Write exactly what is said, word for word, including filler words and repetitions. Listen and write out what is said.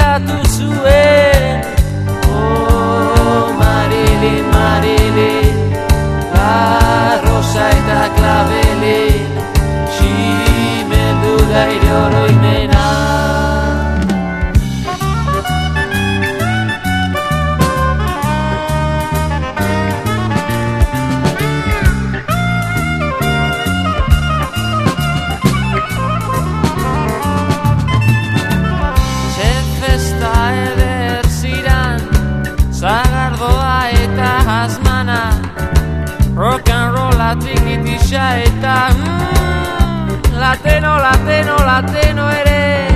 begiratu zuen. Oh, Marilyn, Marilyn, la rosa eta klabelin, tximendu gaire oroimena. Zagardoa eta asmana, rock and rolla trikitisa eta mm, lateno, lateno, lateno ere.